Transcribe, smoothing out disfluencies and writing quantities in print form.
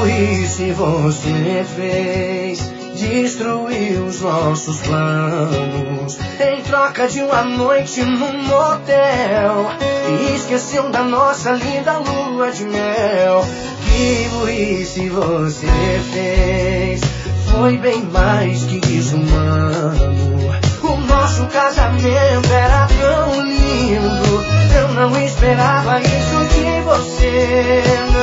burrice você fez, destruiu os nossos planos em troca de uma noite num motel, e esqueceu da nossa linda lua de mel. Que burrice você fez, foi bem mais que desumano. O nosso casamento era tão lindo, eu não esperava isso de você.